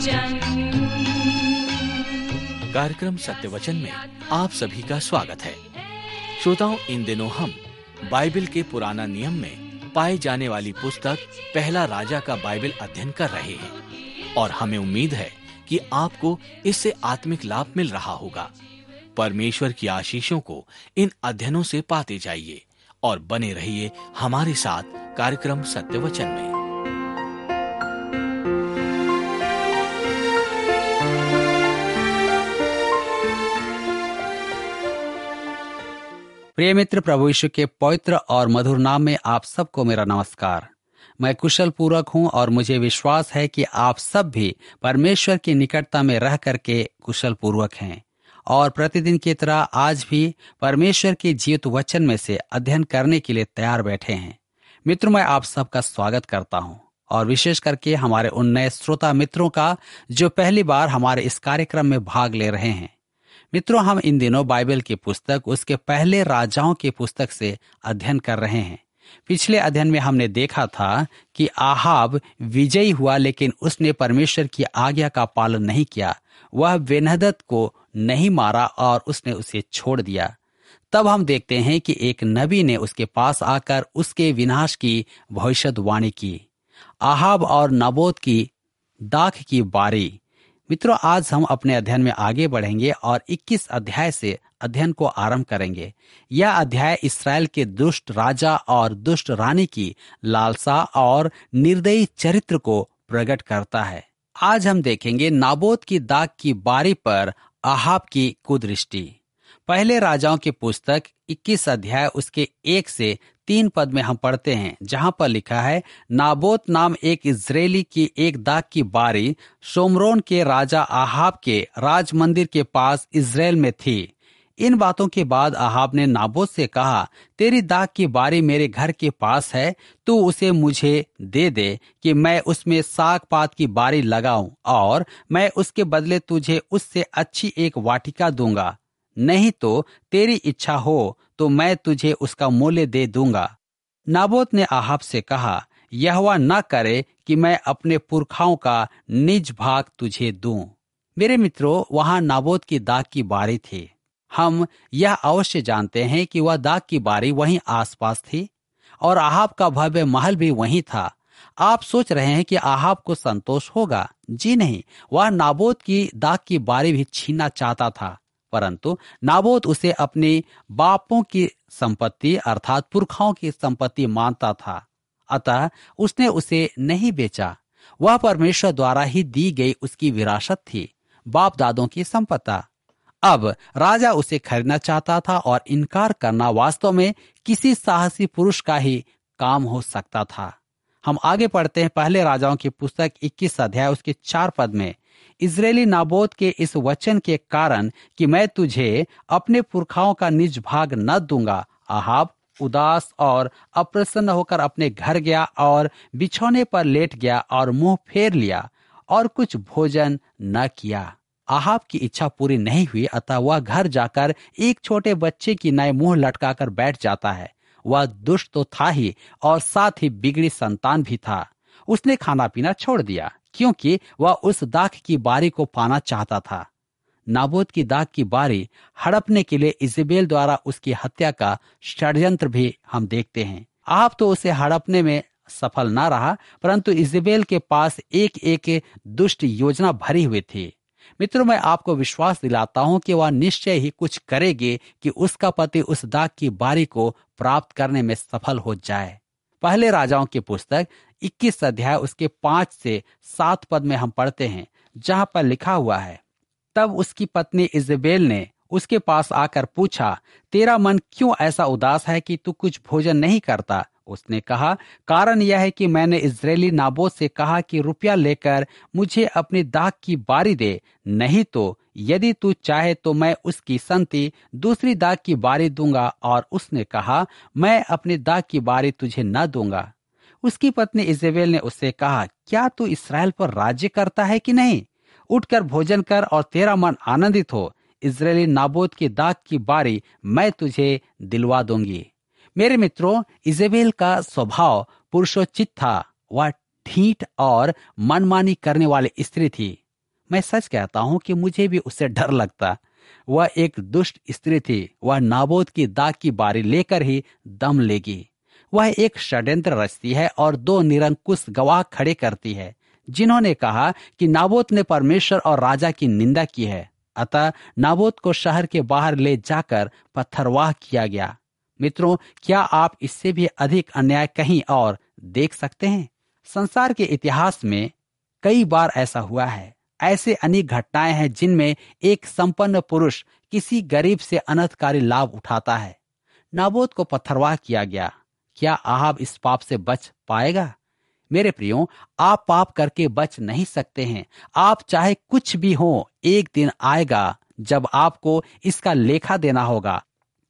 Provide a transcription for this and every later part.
वचन। कार्यक्रम सत्य वचन में आप सभी का स्वागत है। श्रोताओं, इन दिनों हम बाइबल के पुराना नियम में पाई जाने वाली पुस्तक पहला राजा का बाइबल अध्ययन कर रहे हैं और हमें उम्मीद है कि आपको इससे आत्मिक लाभ मिल रहा होगा। परमेश्वर की आशीषों को इन अध्ययनों से पाते जाइए और बने रहिए हमारे साथ कार्यक्रम सत्य वचन में। प्रिय मित्र, प्रभु यीशु के पवित्र और मधुर नाम में आप सबको मेरा नमस्कार। मैं कुशल पूर्वक हूँ और मुझे विश्वास है कि आप सब भी परमेश्वर की निकटता में रह करके कुशल पूर्वक हैं और प्रतिदिन की तरह आज भी परमेश्वर के जीवित वचन में से अध्ययन करने के लिए तैयार बैठे हैं। मित्रों, मैं आप सबका स्वागत करता हूँ और विशेष करके हमारे उन नए श्रोता मित्रों का जो पहली बार हमारे इस कार्यक्रम में भाग ले रहे हैं। मित्रों, हम इन दिनों बाइबल की पुस्तक उसके पहले राजाओं की पुस्तक से अध्ययन कर रहे हैं। पिछले अध्ययन में हमने देखा था कि आहाब विजयी हुआ, लेकिन उसने परमेश्वर की आज्ञा का पालन नहीं किया। वह बेनहदत को नहीं मारा और उसने उसे छोड़ दिया। तब हम देखते हैं कि एक नबी ने उसके पास आकर उसके विनाश की भविष्यवाणी की। आहाब और नाबोत की दाख की बारी। मित्रों, आज हम अपने अध्ययन में आगे बढ़ेंगे और 21 अध्याय से अध्ययन को आरंभ करेंगे। यह अध्याय इस्राएल के दुष्ट राजा और दुष्ट रानी की लालसा और निर्दयी चरित्र को प्रकट करता है। आज हम देखेंगे नाबोत की दाग की बारी पर आहाब की कुदृष्टि। पहले राजाओं की पुस्तक 21 अध्याय उसके 1 से 3 पद में हम पढ़ते हैं, जहां पर लिखा है, नाबोत नाम एक इजरायली की एक दाख की बारी शोमरोन के राजा आहाब के राज मंदिर के पास इजराइल में थी। इन बातों के बाद आहाब ने नाबोत से कहा, तेरी दाख की बारी मेरे घर के पास है, तू उसे मुझे दे दे कि मैं उसमें साग पात की बारी लगाऊं और मैं उसके बदले तुझे उससे अच्छी एक वाटिका दूंगा। नहीं तो तेरी इच्छा हो तो मैं तुझे उसका मूल्य दे दूंगा। नाबोत ने आहाब से कहा, यहोवा न करे कि मैं अपने पुरखाओं का निज भाग तुझे दूं। मेरे मित्रों, वहां नाबोत की दाख की बारी थी। हम यह अवश्य जानते हैं कि वह दाख की बारी वहीं आसपास थी और आहाब का भव्य महल भी वहीं था। आप सोच रहे हैं कि आहाब को संतोष होगा? जी नहीं, वह नाबोत की दाख की बारी भी छीनना चाहता था, परंतु नाबोत उसे अपने बापों की संपत्ति अर्थात पुरखाओं की संपत्ति मानता था, अतः उसने उसे नहीं बेचा। वह परमेश्वर द्वारा ही दी गई उसकी विरासत थी, बाप दादों की संपत्ति। अब राजा उसे खरीदना चाहता था और इनकार करना वास्तव में किसी साहसी पुरुष का ही काम हो सकता था। हम आगे पढ़ते हैं पहले राजाओं की पुस्तक 21 अध्याय उसके 4 पद में, इजरायली नाबोत के इस वचन के कारण कि मैं तुझे अपने पुरखाओं का निज भाग न दूंगा, आहाब उदास और अप्रसन्न होकर अपने घर गया और बिछौने पर लेट गया और मुंह फेर लिया और कुछ भोजन न किया। आहाब की इच्छा पूरी नहीं हुई, अतः वह घर जाकर एक छोटे बच्चे की नए मुंह लटकाकर बैठ जाता है। वह दुष्ट तो था ही और साथ ही बिगड़ी संतान भी था। उसने खाना पीना छोड़ दिया क्योंकि वह उस दाख की बारी को पाना चाहता था। नाबोत की दाख की बारी हड़पने के लिए इजेबेल द्वारा उसकी हत्या का षड्यंत्र भी हम देखते हैं। आहाब तो उसे हड़पने में सफल न रहा, परंतु इजेबेल के पास एक एक दुष्ट योजना भरी हुई थी। मित्रों, मैं आपको विश्वास दिलाता हूं कि वह निश्चय ही कुछ करेगी कि उसका पति उस दाग की बारी को प्राप्त करने में सफल हो जाए। पहले राजाओं की पुस्तक 21 अध्याय उसके 5 से 7 पद में हम पढ़ते हैं, जहां पर लिखा हुआ है, तब उसकी पत्नी इजेबेल ने उसके पास आकर पूछा, तेरा मन क्यों ऐसा उदास है कि तू कुछ भोजन नहीं करता? उसने कहा, कारण यह है कि मैंने इजरायली नाबोत से कहा कि रुपया लेकर मुझे अपनी दाख की बारी दे, नहीं तो यदि तू चाहे तो मैं उसकी संति दूसरी दाख की बारी दूंगा। और उसने कहा, मैं अपनी दाख की बारी तुझे न दूंगा। उसकी पत्नी इजेबेल ने उससे कहा, क्या तू इसराइल पर राज्य करता है कि नहीं? उठकर भोजन कर और तेरा मन आनंदित हो। इजरायली नाबोत की दाख की बारी मैं तुझे दिलवा दूंगी। मेरे मित्रों, इजेबेल का स्वभाव पुरुषोचित था। वह ढीठ और मनमानी करने वाली स्त्री थी। मैं सच कहता हूं कि मुझे भी उससे डर लगता। वह एक दुष्ट स्त्री थी। वह नाबोत की दाख की बारी लेकर ही दम लेगी। वह एक षड्यंत्र रचती है और दो निरंकुश गवाह खड़े करती है, जिन्होंने कहा कि नाबोत ने परमेश्वर और राजा की निंदा की है। अतः नाबोत को शहर के बाहर ले जाकर पत्थरवाह किया गया। मित्रों, क्या आप इससे भी अधिक अन्याय कहीं और देख सकते हैं? संसार के इतिहास में कई बार ऐसा हुआ है। ऐसे अनेक घटनाएं हैं जिनमें एक संपन्न पुरुष किसी गरीब से अनर्थकारी लाभ उठाता है। नाबोत को पत्थरवाह किया गया। क्या आहाब इस पाप से बच पाएगा? मेरे प्रियो, आप पाप करके बच नहीं सकते हैं। आप चाहे कुछ भी हो, एक दिन आएगा जब आपको इसका लेखा देना होगा।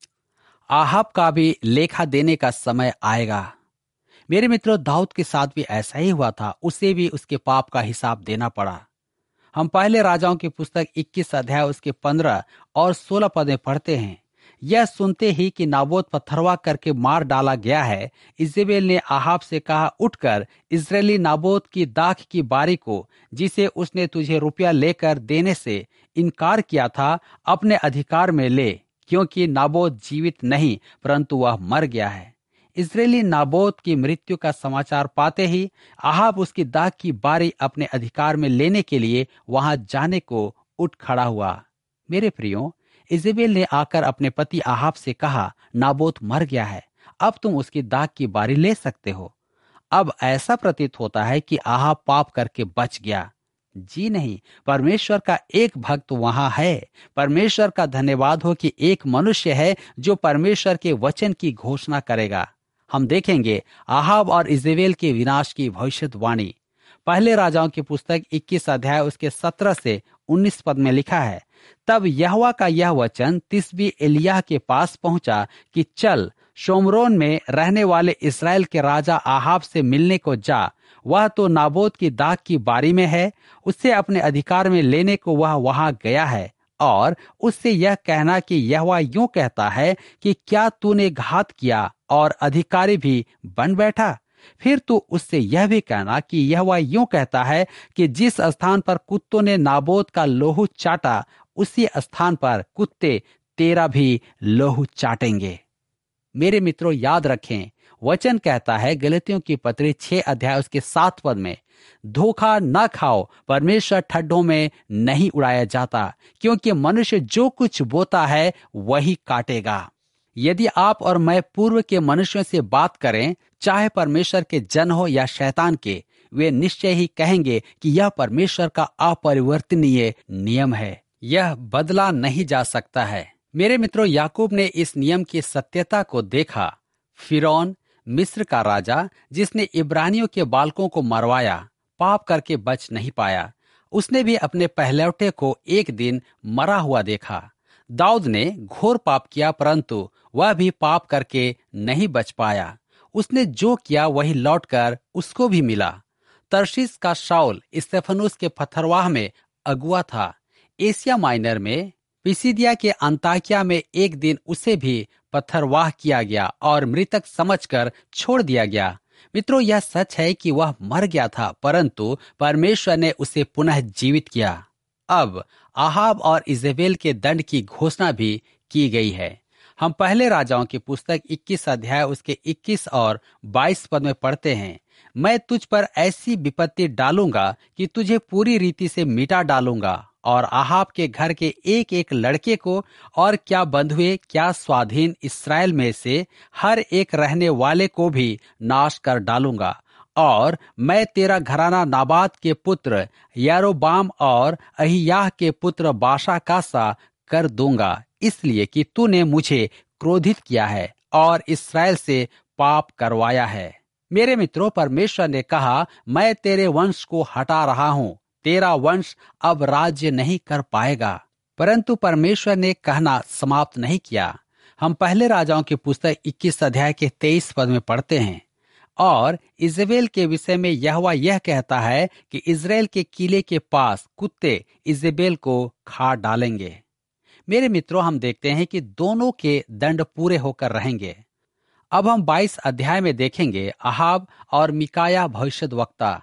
आहाब का भी लेखा देने का समय आएगा। मेरे मित्रों, दाऊद के साथ भी ऐसा ही हुआ था। उसे भी उसके पाप का हिसाब देना पड़ा। हम पहले राजाओं की पुस्तक 21 अध्याय उसके 15 और 16 पद में पढ़ते हैं। यह सुनते ही कि नाबोत पत्थरवाह करके मार डाला गया है, इजेबेल ने आहाब से कहा, उठकर इस्राएली नाबोत की दाख की बारी को, जिसे उसने तुझे रुपया लेकर देने से इनकार किया था, अपने अधिकार में ले, क्योंकि नाबोत जीवित नहीं परंतु वह मर गया है। इस्राएली नाबोत की मृत्यु का समाचार पाते ही आहाब उसकी दाख की बारी अपने अधिकार में लेने के लिए वहां जाने को उठ खड़ा हुआ। मेरे प्रियो, इजेबेल ने आकर अपने पति आहाब से कहा, नाबोत मर गया है, अब तुम उसकी दाख की बारी ले सकते हो। अब ऐसा प्रतीत होता है कि आहाब पाप करके बच गया। जी नहीं, परमेश्वर का एक भक्त वहां है। परमेश्वर का धन्यवाद हो कि एक मनुष्य है जो परमेश्वर के वचन की घोषणा करेगा। हम देखेंगे आहाब और इजेबेल के विनाश की भविष्यवाणी। पहले राजाओं की पुस्तक 21 अध्याय उसके 17 से 19 पद में लिखा है, तब यहोवा का यह वचन तिस्बी एलिय्याह के पास पहुंचा कि चल, शोमरोन में रहने वाले इस्राएल के राजा आहाब से मिलने को जा। वह तो नाबोत की दाख की बारी में है, उससे अपने अधिकार में लेने को वह वहां गया है। और उससे यह कहना कि यहोवा यूं कहता है कि क्या तूने घात किया और अधिकारी भी बन बैठा? फिर तू उससे यह भी कहना कि यहोवा यूं कहता है कि जिस स्थान पर कुत्तों ने नाबोत का लोहू चाटा, उसी स्थान पर कुत्ते तेरा भी लोहू चाटेंगे। मेरे मित्रों, याद रखें, वचन कहता है गलतियों की पत्री 6 अध्याय उसके 7 पद में, धोखा न खाओ, परमेश्वर ठड्डों में नहीं उड़ाया जाता, क्योंकि मनुष्य जो कुछ बोता है वही काटेगा। यदि आप और मैं पूर्व के मनुष्यों से बात करें, चाहे परमेश्वर के जन हो या शैतान के, वे निश्चय ही कहेंगे कि यह परमेश्वर का अपरिवर्तनीय नियम है, यह बदला नहीं जा सकता है। मेरे मित्रों, याकूब ने इस नियम की सत्यता को देखा। फिरौन, मिस्र का राजा, जिसने इब्रानियों के बालकों को मरवाया, पाप करके बच नहीं पाया। उसने भी अपने पहलौठे को एक दिन मरा हुआ देखा। दाऊद ने घोर पाप किया, परंतु वह भी पाप करके नहीं बच पाया। उसने जो किया वही लौटकर उसको भी मिला। तर्शीश का शाऊल स्तेफनुस के पथरवाह में अगुआ था। एशिया माइनर में पिसिदिया के अंताकिया में एक दिन उसे भी पत्थरवाह किया गया और मृतक समझकर छोड़ दिया गया। मित्रों, यह सच है कि वह मर गया था, परंतु परमेश्वर ने उसे पुनः जीवित किया। अब आहाब और इजेबेल के दंड की घोषणा भी की गई है। हम पहले राजाओं की पुस्तक 21 अध्याय उसके 21 और 22 पद में पढ़ते हैं, मैं तुझ पर ऐसी विपत्ति डालूंगा कि तुझे पूरी रीति से मिटा डालूंगा, और आहाब के घर के एक एक लड़के को, और क्या बंधुए क्या स्वाधीन इस्राएल में से हर एक रहने वाले को भी नाश कर डालूंगा। और मैं तेरा घराना नाबात के पुत्र यारोबाम और अहियाह के पुत्र बाशा का सा कर दूंगा, इसलिए कि तूने मुझे क्रोधित किया है और इस्राएल से पाप करवाया है। मेरे मित्रों, परमेश्वर ने कहा, मैं तेरे वंश को हटा रहा हूं, तेरा वंश अब राज्य नहीं कर पाएगा। परंतु परमेश्वर ने कहना समाप्त नहीं किया। हम पहले राजाओं की पुस्तक 21 अध्याय के 23 पद में पढ़ते हैं, और इजेबेल के विषय में यहोवा यह कहता है कि इस्राएल के किले के पास कुत्ते इजेबेल को खा डालेंगे। मेरे मित्रों, हम देखते हैं कि दोनों के दंड पूरे होकर रहेंगे। अब हम 22 अध्याय में देखेंगे आहाब और मिकाया भविष्यद्वक्ता।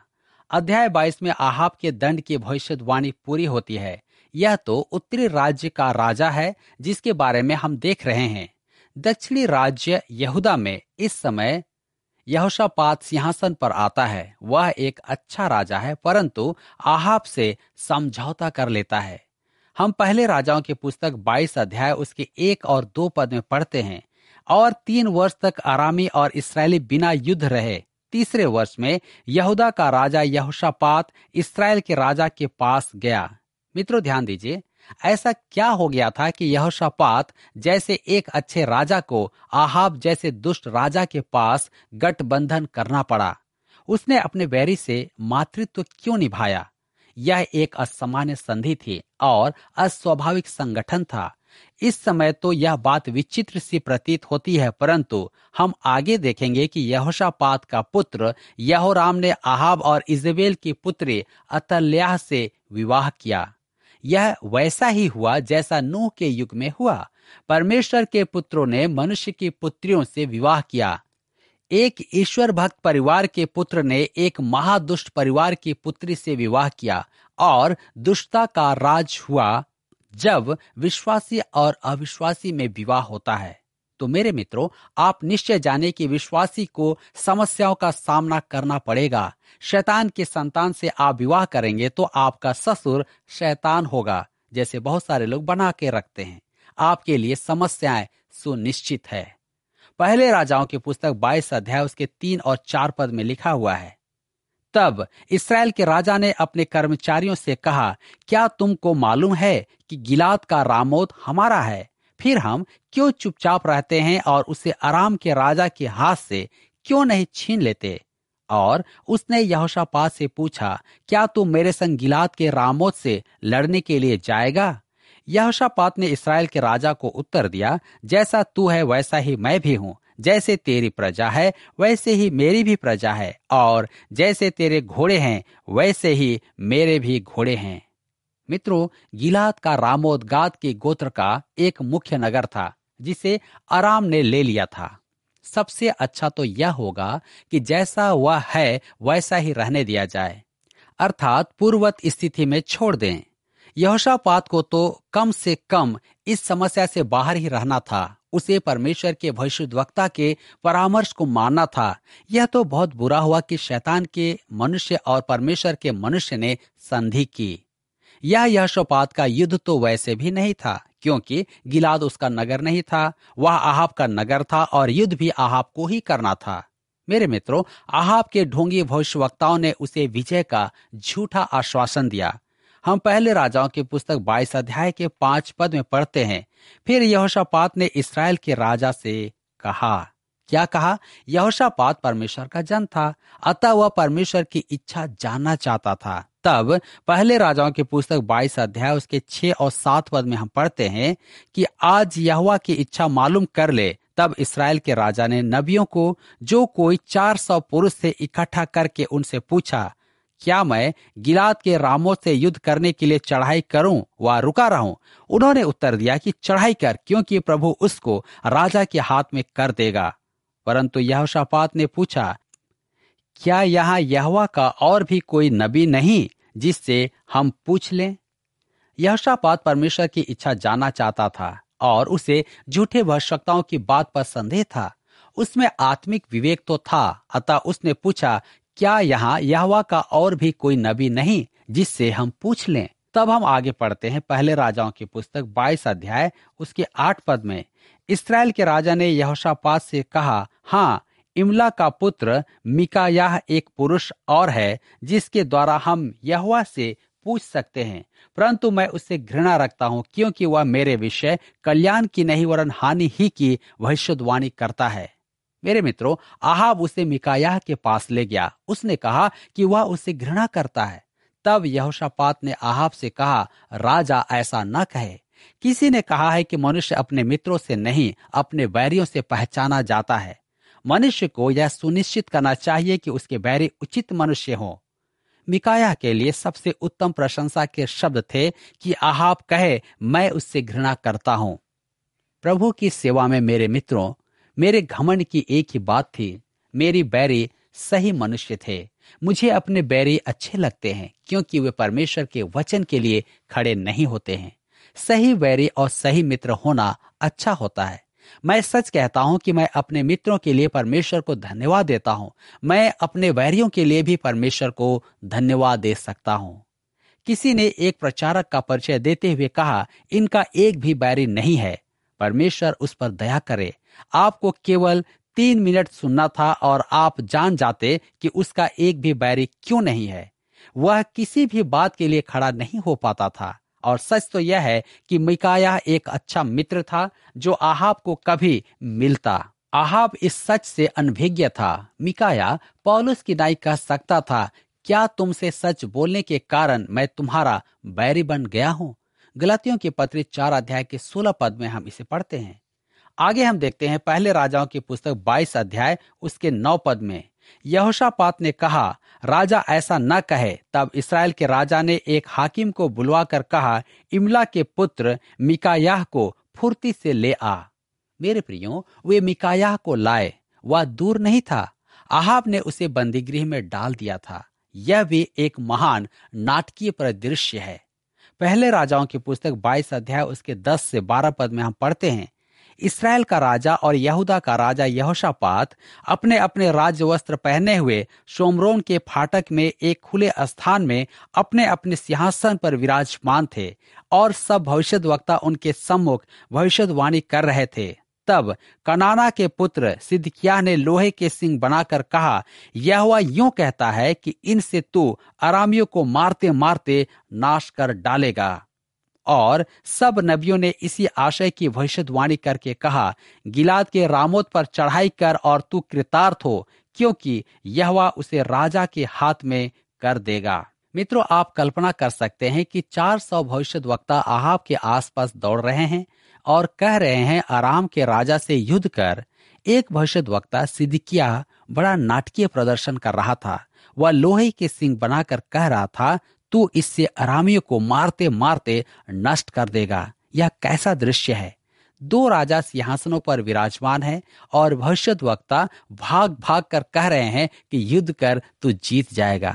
अध्याय 22 में आहाब के दंड की भविष्यवाणी पूरी होती है। यह तो उत्तरी राज्य का राजा है जिसके बारे में हम देख रहे हैं। दक्षिणी राज्य यहूदा में इस समय यहोशापात सिंहासन पर आता है। वह एक अच्छा राजा है, परंतु आहाब से समझौता कर लेता है। हम पहले राजाओं की पुस्तक 22 अध्याय उसके 1 और 2 पद में पढ़ते हैं, और 3 वर्ष तक अरामी और इस्राएली बिना युद्ध रहे। तीसरे वर्ष में यहूदा का राजा यहोशापात इस्राएल के राजा के पास गया। मित्रों, ध्यान दीजिए, ऐसा क्या हो गया था कि यहोशापात जैसे एक अच्छे राजा को आहाब जैसे दुष्ट राजा के पास गठबंधन करना पड़ा? उसने अपने बैरी से मातृत्व क्यों निभाया? यह एक असामान्य संधि थी और अस्वाभाविक संगठन था। इस समय तो यह बात विचित्र सी प्रतीत होती है, परंतु हम आगे देखेंगे कि यहोशापात का पुत्र यहोराम ने आहाब और इजेबेल की पुत्री अतल्याह से विवाह किया। यह वैसा ही हुआ जैसा नूह के युग में हुआ। परमेश्वर के पुत्रों ने मनुष्य की पुत्रियों से विवाह किया। एक ईश्वर भक्त परिवार के पुत्र ने एक महादुष्ट परिवार की पुत्री से विवाह किया, और दुष्टता का राज हुआ जब विश्वासी और अविश्वासी में विवाह होता है। तो मेरे मित्रों, आप निश्चय जाने कि विश्वासी को समस्याओं का सामना करना पड़ेगा। शैतान के संतान से आप विवाह करेंगे तो आपका ससुर शैतान होगा, जैसे बहुत सारे लोग बना के रखते हैं। आपके लिए समस्याएं सुनिश्चित है। पहले राजाओं की पुस्तक 22 अध्याय उसके 3 और 4 पद में लिखा हुआ है, तब इस्राएल के राजा ने अपने कर्मचारियों से कहा, क्या तुमको मालूम है कि गिलाद का रामोत हमारा है? फिर हम क्यों चुपचाप रहते हैं और उसे अराम के राजा के हाथ से क्यों नहीं छीन लेते? और उसने यहोशापात से पूछा, क्या तू मेरे संग गिलाद के रामोत से लड़ने के लिए जाएगा? यहोशापात ने इस्राएल के राजा को उत्तर दिया, जैसा तू है वैसा ही मैं भी हूँ। जैसे तेरी प्रजा है वैसे ही मेरी भी प्रजा है, और जैसे तेरे घोड़े हैं वैसे ही मेरे भी घोड़े हैं। मित्रों, गिलाद का रामोत गाद के गोत्र का एक मुख्य नगर था जिसे अराम ने ले लिया था। सबसे अच्छा तो यह होगा कि जैसा वह है वैसा ही रहने दिया जाए, अर्थात पूर्ववत स्थिति में छोड़ दें। यहोशापात को तो कम से कम इस समस्या से बाहर ही रहना था। उसे परमेश्वर के भविष्यद्वक्ता के परामर्श को मानना था। यह तो बहुत बुरा हुआ कि शैतान के मनुष्य और परमेश्वर के मनुष्य ने संधि की। यह यहोशापात का युद्ध तो वैसे भी नहीं था, क्योंकि गिलाद उसका नगर नहीं था, वह आहाब का नगर था और युद्ध भी आहाब को ही करना था। मेरे मित्रों, आहाब के ढोंगी भविष्यवक्ताओं ने उसे विजय का झूठा आश्वासन दिया। हम पहले राजाओं की पुस्तक 22 अध्याय के 5 पद में पढ़ते हैं, फिर यहोशापात ने इस्राएल के राजा से कहा। क्या कहा? यहोशापात परमेश्वर का जन था, अतः वह परमेश्वर की इच्छा जानना चाहता था। तब पहले राजाओं की पुस्तक 22 अध्याय उसके 6 और 7 पद में हम पढ़ते हैं कि आज यहोवा की इच्छा मालूम कर ले। तब इस्राएल के राजा ने नबियों को, जो कोई 400 पुरुष से इकट्ठा करके उनसे पूछा, क्या मैं गिलाद के रामोत से युद्ध करने के लिए चढ़ाई करूं व रुका रहूं? उन्होंने उत्तर दिया कि चढ़ाई कर, क्योंकि प्रभु उसको राजा के हाथ में कर देगा। परंतु यहोशापात ने पूछा, क्या यहाँ यहोवा का और भी कोई नबी नहीं जिससे हम पूछ लें? यहोशापात परमेश्वर की इच्छा जानना चाहता था और उसे झूठे भविष्यवक्ताओं की बात पर संदेह था। उसमें आत्मिक विवेक तो था, अतः उसने पूछा, क्या यहाँ यहोवा का और भी कोई नबी नहीं जिससे हम पूछ लें? तब हम आगे पढ़ते हैं पहले राजाओं की पुस्तक 22 अध्याय उसके 8 पद में, इस्राएल के राजा ने यहोशापात से कहा, हाँ, इमला का पुत्र मिकायाह एक पुरुष और है जिसके द्वारा हम यहोवा से पूछ सकते हैं, परंतु मैं उससे घृणा रखता हूँ, क्योंकि वह मेरे विषय कल्याण की नहीं वरन हानि ही की भविष्यवाणी करता है। मेरे मित्रों, आहाब उसे मिकायाह के पास ले गया। उसने कहा कि वह उससे घृणा करता है। तब यहोशापात ने आहाब से कहा, राजा ऐसा न कहे। किसी ने कहा है कि मनुष्य अपने मित्रों से नहीं अपने बैरियों से पहचाना जाता है। मनुष्य को यह सुनिश्चित करना चाहिए कि उसके बैरी उचित मनुष्य हों। मिकायाह के लिए सबसे उत्तम प्रशंसा के शब्द थे कि आहाब कहे, मैं उससे घृणा करता हूं। प्रभु की सेवा में मेरे मित्रों, मेरे घमंड की एक ही बात थी, मेरी बैरी सही मनुष्य थे। मुझे अपने बैरी अच्छे लगते हैं क्योंकि वे परमेश्वर के वचन के लिए खड़े नहीं होते हैं। सही बैरी और सही मित्र होना अच्छा होता है। मैं सच कहता हूं कि मैं अपने मित्रों के लिए परमेश्वर को धन्यवाद देता हूं। मैं अपने बैरियों के लिए भी परमेश्वर को धन्यवाद दे सकता हूं। किसी ने एक प्रचारक का परिचय देते हुए कहा, इनका एक भी बैरी नहीं है। परमेश्वर उस पर दया करे। आपको केवल 3 मिनट सुनना था और आप जान जाते कि उसका एक भी बैरी क्यों नहीं है। वह किसी भी बात के लिए खड़ा नहीं हो पाता था। और सच तो यह है कि मीकायाह एक अच्छा मित्र था जो आहाब को कभी मिलता। आहाब इस सच से अनभिज्ञ था। मीकायाह पौलुस की नाई कह सकता था, क्या तुमसे सच बोलने के कारण मैं तुम्हारा बैरी बन गया हूं? गलातियों की पत्री 4 अध्याय के 16 पद में हम इसे पढ़ते हैं। आगे हम देखते हैं पहले राजाओं की पुस्तक 22 अध्याय उसके 9 पद में, यहोशापात ने कहा, राजा ऐसा न कहे। तब इस्राएल के राजा ने एक हाकिम को बुलवाकर कहा, इमला के पुत्र मीकायाह को फुर्ती से ले आ। मेरे प्रियो, वे मीकायाह को लाए। वह दूर नहीं था। आहाब ने उसे बंदीगृह में डाल दिया था। यह भी एक महान नाटकीय परिदृश्य है। पहले राजाओं की पुस्तक 22 अध्याय उसके 10 से 12 पद में हम पढ़ते हैं, इस्राएल का राजा और यहूदा का राजा यहोशापात अपने अपने राज वस्त्र पहने हुए शोमरोन के फाटक में एक खुले स्थान में अपने अपने सिंहासन पर विराजमान थे और सब भविष्यद्वक्ता उनके सम्मुख भविष्यवाणी कर रहे थे। तब कनाना के पुत्र सिदकिय्याह ने लोहे के सिंग बनाकर कहा, यहोवा यूं कहता है कि इनसे तू अरामियों को मारते मारते नाश कर डालेगा। और सब नबियों ने इसी आशय की भविष्यवाणी करके कहा, गिलाद के रामोत पर चढ़ाई कर और तू कृतार्थ हो, क्योंकि यहोवा उसे राजा के हाथ में कर देगा। मित्रों, आप कल्पना कर सकते हैं कि 400 भविष्यद्वक्ता आहाब के आसपास दौड़ रहे हैं और कह रहे हैं, अराम के राजा से युद्ध कर। एक भविष्यद्वक्ता सिदकिय्याह बड़ा नाटकीय प्रदर्शन कर रहा था। वह लोहे के सिंग बनाकर कह रहा था, तू इससे अरामियों को मारते मारते नष्ट कर देगा। यह कैसा दृश्य है! 2 राजा सिंहासनों पर विराजमान हैं और भविष्यद्वक्ता भाग भाग कर कह रहे हैं कि युद्ध कर, तू जीत जाएगा।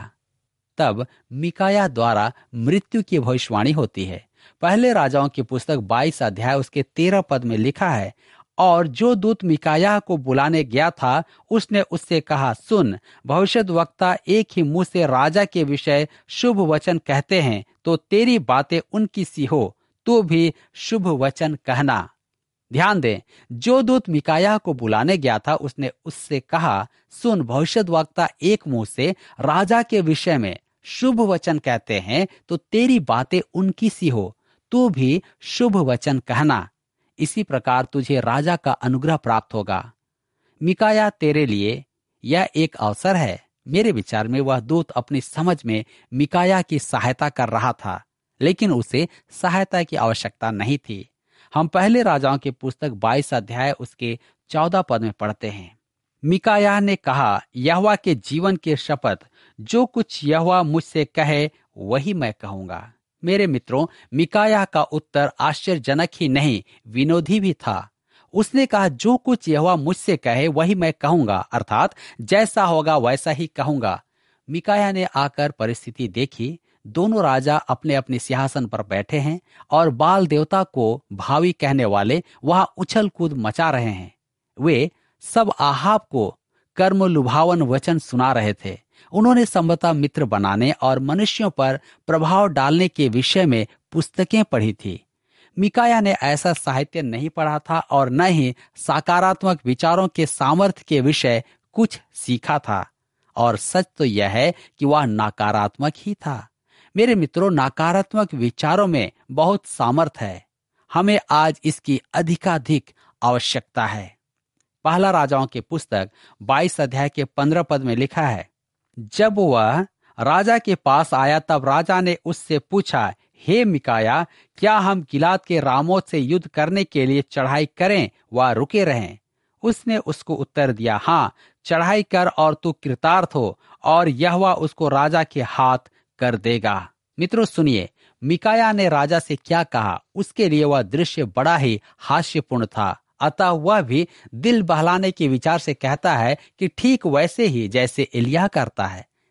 तब मीकायाह द्वारा मृत्यु की भविष्यवाणी होती है। पहले राजाओं की पुस्तक 22 अध्याय उसके 13 पद में लिखा है, और जो दूत मीकायाह को बुलाने गया था उसने उससे कहा, सुन, भविष्यद्वक्ता एक ही मुंह से राजा के विषय शुभ वचन कहते हैं, तो तेरी बातें उनकी सी हो, तू भी शुभ वचन कहना। ध्यान दें, जो दूत मीकायाह को बुलाने गया था उसने उससे कहा, सुन, भविष्यद्वक्ता एक मुंह से राजा के विषय में शुभ वचन कहते हैं, तो तेरी बातें उनकी सी हो, तू भी शुभ वचन कहना। इसी प्रकार तुझे राजा का अनुग्रह प्राप्त होगा। मीकायाह, तेरे लिए यह एक अवसर है। मेरे विचार में वह दूत अपनी समझ में मीकायाह की सहायता कर रहा था, लेकिन उसे सहायता की आवश्यकता नहीं थी। हम पहले राजाओं की पुस्तक 22 अध्याय उसके 14 पद में पढ़ते हैं, मीकायाह ने कहा, यहोवा के जीवन की शपथ, जो कुछ यहोवा मुझसे कहे वही मैं कहूंगा। मेरे मित्रों, मीकायाह का उत्तर आश्चर्यजनक ही नहीं, विनोदी भी था। उसने कहा, जो कुछ यहोवा मुझसे कहे वही मैं कहूंगा, अर्थात जैसा होगा वैसा ही कहूंगा। मीकायाह ने आकर परिस्थिति देखी। दोनों राजा अपने अपने सिंहासन पर बैठे हैं और बाल देवता को भावी कहने वाले वहां उछल कूद मचा रहे हैं। वे सब आहाब को कर्म लुभावन वचन सुना रहे थे। उन्होंने संभवतः मित्र बनाने और मनुष्यों पर प्रभाव डालने के विषय में पुस्तकें पढ़ी थी। मीकायाह ने ऐसा साहित्य नहीं पढ़ा था और न ही सकारात्मक विचारों के सामर्थ्य के विषय कुछ सीखा था। और सच तो यह है कि वह नकारात्मक ही था। मेरे मित्रों, नकारात्मक विचारों में बहुत सामर्थ्य है। हमें आज इसकी अधिकाधिक आवश्यकता है। पहला राजाओं की पुस्तक 22 अध्याय के 15 पद में लिखा है, जब वह राजा के पास आया तब राजा ने उससे पूछा, हे मीकायाह, क्या हम गिलाद के रामोत से युद्ध करने के लिए चढ़ाई करें व रुके रहें? उसने उसको उत्तर दिया, हाँ, चढ़ाई कर और तू कृतार्थ हो, और यहोवा उसको राजा के हाथ कर देगा। मित्रों सुनिए, मीकायाह ने राजा से क्या कहा। उसके लिए वह दृश्य बड़ा ही हास्यपूर्ण था। अतः वह भी दिल बहलाने के विचार से कहता है कि ठीक वैसे ही जैसे एलिय्याह करता है।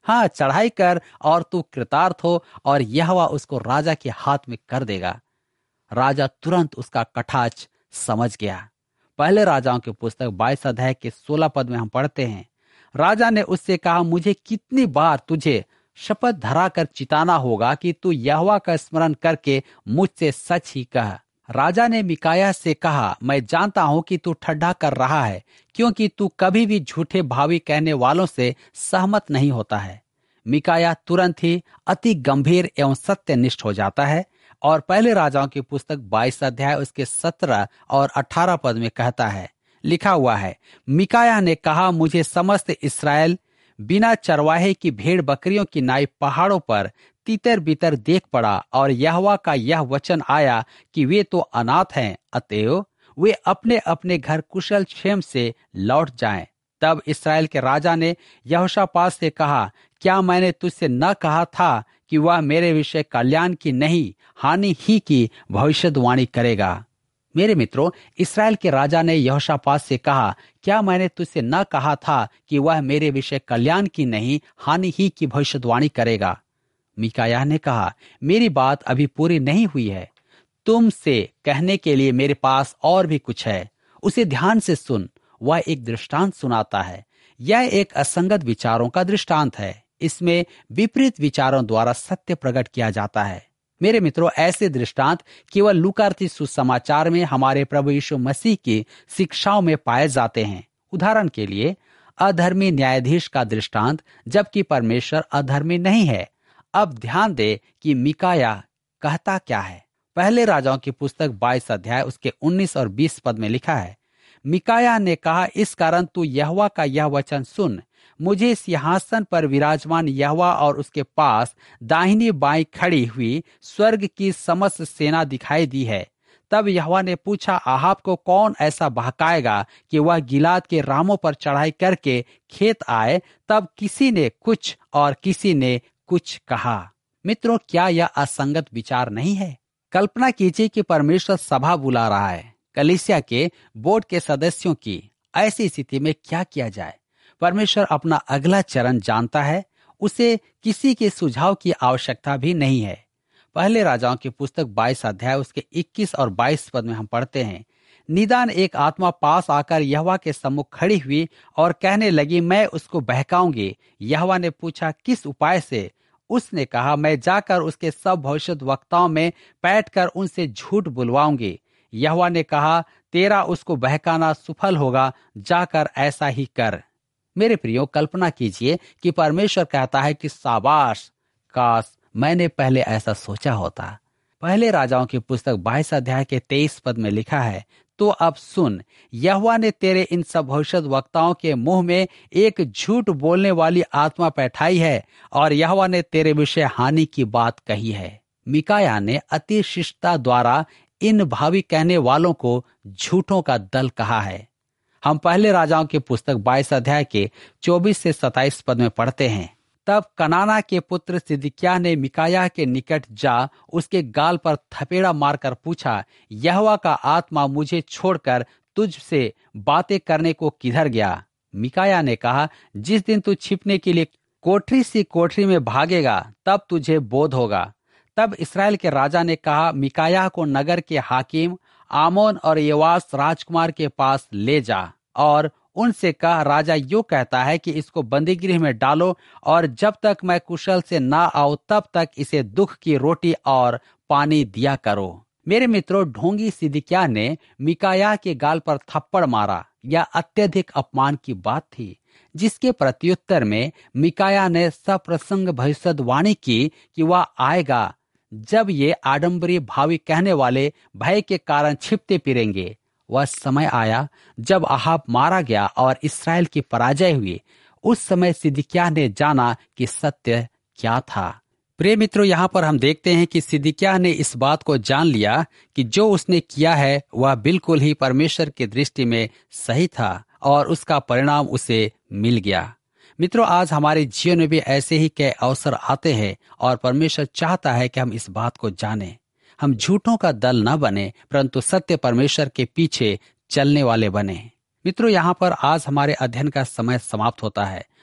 हाँ, चढ़ाई कर और तू कृतार्थ हो और यहोवा उसको राजा के हाथ में कर देगा। राजा तुरंत उसका कटाक्ष समझ गया। पहले राजाओं की पुस्तक 22 अध्याय के 16 पद में हम पढ़ते हैं, राजा ने उससे कहा, मुझे कितनी बार तुझे शपथ धरा कर चिताना होगा कि तू यहोवा का स्मरण करके मुझसे सच ही कह। राजा ने मिकायाह से कहा, मैं जानता हूं कि तू ठट्ठा कर रहा है, क्योंकि तू कभी भी झूठे भावी कहने वालों से सहमत नहीं होता है। मिकायाह तुरंत ही अति गंभीर एवं सत्यनिष्ठ हो जाता है और पहले राजाओं की पुस्तक 22 अध्याय उसके 17 और 18 पद में कहता है, लिखा हुआ है, मिकायाह ने कहा, मुझे समस्त इस्राएल बिना चरवाहे की भेड़ बकरियों की नाई पहाड़ों पर तितर बितर देख पड़ा और यहोवा का यह वचन आया कि वे तो अनाथ हैं, अतएव वे अपने अपने घर कुशल क्षेम से लौट जाएं। तब इस्राएल के राजा ने यहोशापात से कहा, क्या मैंने तुझसे न कहा था कि वह मेरे विषय कल्याण की नहीं हानि ही की भविष्यवाणी करेगा। मेरे मित्रों, इस्राएल के राजा ने यहोशापात से कहा, क्या मैंने तुझसे न कहा था कि वह मेरे विषय कल्याण की नहीं हानि ही की भविष्यवाणी करेगा। मिकायाह ने कहा, मेरी बात अभी पूरी नहीं हुई है, तुमसे कहने के लिए मेरे पास और भी कुछ है, उसे ध्यान से सुन। वह एक दृष्टांत सुनाता है। यह एक असंगत विचारों का दृष्टांत है। इसमें विपरीत विचारों द्वारा सत्य प्रकट किया जाता है। मेरे मित्रों, ऐसे दृष्टांत केवल लूका रचित सुसमाचार में हमारे प्रभु यीशु मसीह की शिक्षाओं में पाए जाते हैं। उदाहरण के लिए, अधर्मी न्यायाधीश का दृष्टांत, जबकि परमेश्वर अधर्मी नहीं है। अब ध्यान दे कि मिकायाह कहता क्या है। पहले राजाओं की पुस्तक 22 अध्याय उसके 19 और 20 पद में लिखा है, मिकायाह ने कहा, इस कारण तू यहोवा का यह वचन सुन, मुझे सिंहासन पर विराजमान यहोवा और उसके पास दाहिनी बाईं खड़ी हुई स्वर्ग की समस्त सेना दिखाई दी है। तब यहोवा ने पूछा, आहाब को कौन ऐसा बहकाएगा कि वह गिलाद के रामों पर चढ़ाई करके खेत आए? तब किसी ने कुछ और किसी ने कुछ कहा। मित्रों, क्या यह असंगत विचार नहीं है? कल्पना कीजिए कि परमेश्वर सभा बुला रहा है कलीसिया के बोर्ड के सदस्यों की। ऐसी स्थिति में क्या किया जाए? परमेश्वर अपना अगला चरण जानता है, उसे किसी के सुझाव की आवश्यकता भी नहीं है। पहले राजाओं की पुस्तक 22 अध्याय उसके 21 और 22 पद में हम पढ़ते हैं, निदान एक आत्मा पास आकर यहोवा के सम्मुख खड़ी हुई और कहने लगी, मैं उसको बहकाऊंगी। यहोवा ने पूछा, किस उपाय से? उसने कहा, मैं जाकर उसके सब भविष्यद्वक्ताओं में बैठकर उनसे झूठ बुलवाऊंगी। यहोवा ने कहा, तेरा उसको बहकाना सफल होगा, जाकर ऐसा ही कर। मेरे प्रियो, कल्पना कीजिए कि परमेश्वर कहता है कि शाबाश, काश मैंने पहले ऐसा सोचा होता। पहले राजाओं की पुस्तक 22 अध्याय के 23 पद में लिखा है, तो अब सुन, यहोवा ने तेरे इन सब भविष्यद्वक्ताओं के मुंह में एक झूठ बोलने वाली आत्मा बैठाई है और यहोवा ने तेरे विषय हानि की बात कही है। मिकायाह ने अति शिष्टता द्वारा इन भावी कहने वालों को झूठों का दल कहा है। हम पहले राजाओं की पुस्तक 22 अध्याय के 24 से 27 पद में पढ़ते हैं, तब कनाना के पुत्र सिदकिय्याह ने मिकायाह के निकट जा उसके गाल पर थपेड़ा मारकर पूछा, यहोवा का आत्मा मुझे छोड़कर तुझसे बातें करने को किधर गया? मिकायाह ने कहा, जिस दिन तू छिपने के लिए कोठरी सी कोठरी में भागेगा, तब तुझे बोध होगा। तब इस्राएल के राजा ने कहा, मिकायाह को नगर के हाकिम आमोन और योआश राजकुमार के पास ले जा और उनसे कह, राजा यूं कहता है कि इसको बंदीगृह में डालो और जब तक मैं कुशल से ना आऊं तब तक इसे दुख की रोटी और पानी दिया करो। मेरे मित्रों, ढोंगी सिदकिय्याह ने मिकायाह के गाल पर थप्पड़ मारा। यह अत्यधिक अपमान की बात थी, जिसके प्रत्युत्तर में मिकायाह ने सप्रसंग भविष्यवाणी की कि वह आएगा जब ये आडंबरी भावी कहने वाले भय के कारण छिपते फिरेंगे। वह समय आया जब आहाब मारा गया और इस्राएल की पराजय हुई। उस समय सिदकिय्याह ने जाना कि सत्य क्या था। प्रिय मित्रों, यहाँ पर हम देखते हैं कि सिदकिय्याह ने इस बात को जान लिया कि जो उसने किया है वह बिल्कुल ही परमेश्वर की दृष्टि में सही था और उसका परिणाम उसे मिल गया। मित्रों, आज हमारे जीवन में भी ऐसे ही कई अवसर आते हैं और परमेश्वर चाहता है कि हम इस बात को जानें। हम झूठों का दल न बने, परंतु सत्य परमेश्वर के पीछे चलने वाले बने। मित्रों, यहाँ पर आज हमारे अध्ययन का समय समाप्त होता है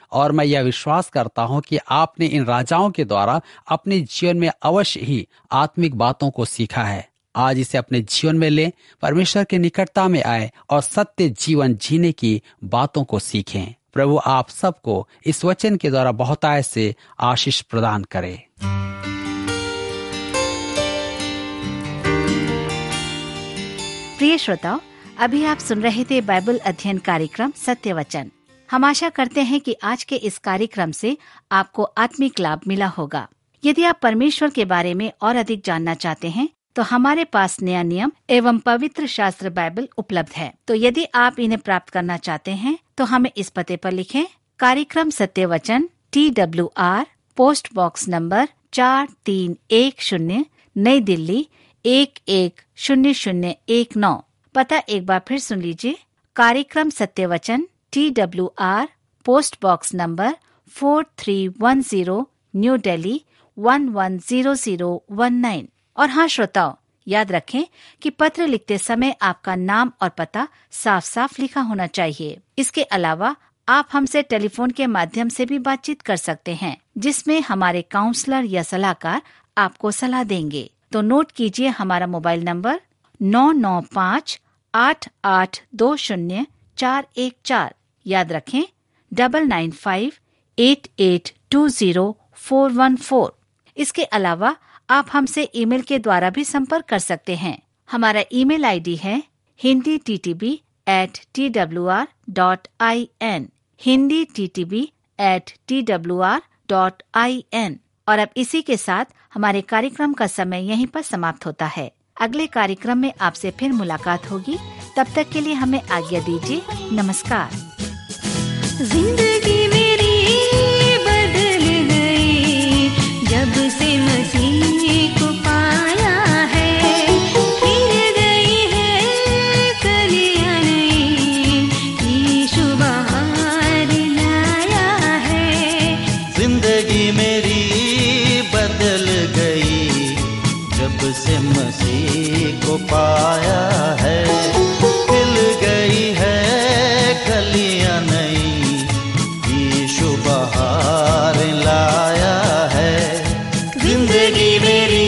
और मैं यह विश्वास करता हूं कि आपने इन राजाओं के द्वारा अपने जीवन में अवश्य ही आत्मिक बातों को सीखा है। आज इसे अपने जीवन में लें, परमेश्वर की निकटता में आए और सत्य जीवन जीने की बातों को सीखें। प्रभु आप सबको इस वचन के द्वारा बहुतायत से आशीष प्रदान करे। प्रिय श्रोताओ, अभी आप सुन रहे थे बाइबल अध्ययन कार्यक्रम सत्य वचन। हम आशा करते हैं कि आज के इस कार्यक्रम से आपको आत्मिक लाभ मिला होगा। यदि आप परमेश्वर के बारे में और अधिक जानना चाहते हैं तो हमारे पास नया नियम एवं पवित्र शास्त्र बाइबल उपलब्ध है। तो यदि आप इन्हें प्राप्त करना चाहते हैं तो हमें इस पते पर लिखें। कार्यक्रम सत्य वचन, TWR, पोस्ट बॉक्स नंबर 4310, नई दिल्ली 110019। पता एक बार फिर सुन लीजिए। कार्यक्रम सत्य वचन, TWR, post box number 4310, New Delhi 110019। और हाँ श्रोताओ, याद रखें कि पत्र लिखते समय आपका नाम और पता साफ साफ लिखा होना चाहिए। इसके अलावा आप हमसे टेलीफोन के माध्यम से भी बातचीत कर सकते हैं, जिसमें हमारे काउंसलर या सलाहकार आपको सलाह देंगे। तो नोट कीजिए हमारा मोबाइल नंबर 9958820414। याद रखें 9958820414। इसके अलावा आप हमसे ईमेल के द्वारा भी संपर्क कर सकते हैं। हमारा ईमेल आईडी है hinditb@twr.in, hinditb@twr.in। और अब इसी के साथ हमारे कार्यक्रम का समय यहीं पर समाप्त होता है। अगले कार्यक्रम में आपसे फिर मुलाकात होगी। तब तक के लिए हमें आज्ञा दीजिए। नमस्कार। जिंदगी मेरी बदल गई जब से मसीह को पाया है। खिल गई है कलियां नई, यीशु बहार लाया है। जिंदगी मेरी बदल गई जब से मसीह को पाया है। खिल गई है कलियां नई, यीशु बहार लाया है। जिंदगी मेरी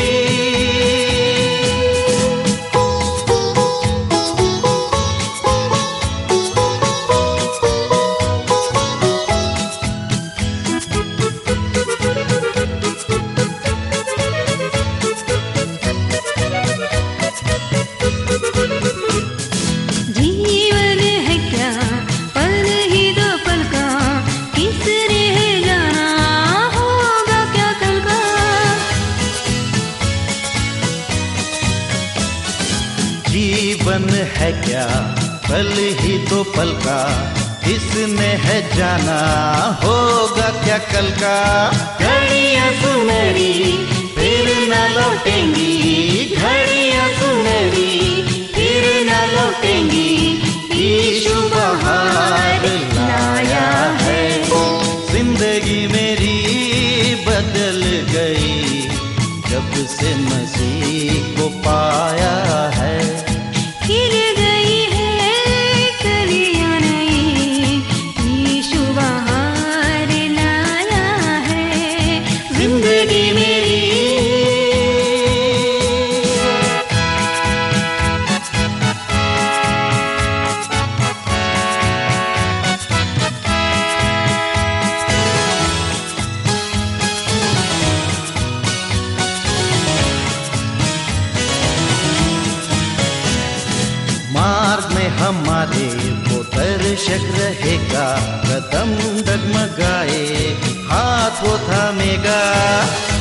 जीवन है क्या पल ही दो पल का, किसने है जाना होगा क्या कल का। जीवन है क्या पल ही दो पल का, किसने है जाना होगा क्या कल का। घड़ियां सुनहरी फिर न लौटेंगी, घड़ियां सुनहरी फिर न लौटेंगी, यीशु बहार लाया है। जिंदगी मेरी बदल गई जब से मसीह को पाया है। खिल गई है कलियां नई, यीशु बहार लाया है। जिंदगी मेरी मार्ग में हमारे वो दर्शक रहेगा, कदम डगमगाए हाथ वो थामेगा।